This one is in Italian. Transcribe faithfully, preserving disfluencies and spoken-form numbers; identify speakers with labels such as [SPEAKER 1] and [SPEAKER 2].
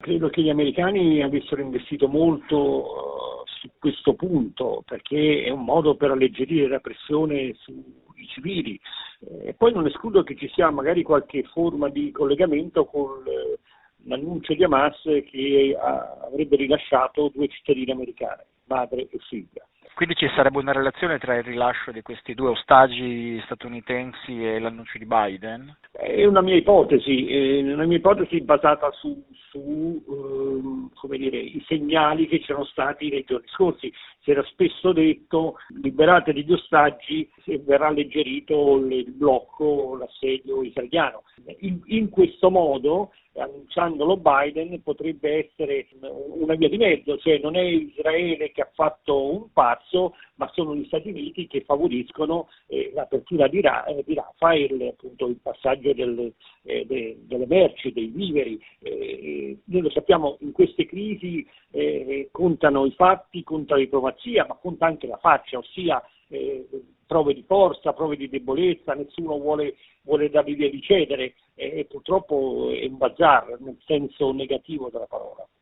[SPEAKER 1] credo che gli americani avessero investito molto uh, su questo punto, perché è un modo per alleggerire la pressione sui civili. E eh, poi non escludo che ci sia magari qualche forma di collegamento con eh, l'annuncio di Hamas che uh, avrebbe rilasciato due cittadine americane, madre e figlia.
[SPEAKER 2] Quindi ci sarebbe una relazione tra il rilascio di questi due ostaggi statunitensi e l'annuncio di Biden?
[SPEAKER 1] È una mia ipotesi, è una mia ipotesi basata su, su eh, come dire, i segnali che c'erano stati nei giorni scorsi. Si era spesso detto: liberate gli ostaggi e verrà alleggerito il blocco, l'assedio israeliano. In, in questo modo, annunciandolo Biden, potrebbe essere una via di mezzo, cioè non è Israele che ha fatto un passo, ma sono gli Stati Uniti che favoriscono eh, l'apertura di, Ra- eh, di Rafah e il, appunto, il passaggio del, eh, de- delle merci, dei viveri. Eh, noi lo sappiamo, in queste crisi eh, contano i fatti, conta la diplomazia, ma conta anche la faccia, ossia eh, prove di forza, prove di debolezza, nessuno vuole, vuole dargli via di cedere, e purtroppo è un bazar nel senso negativo della parola.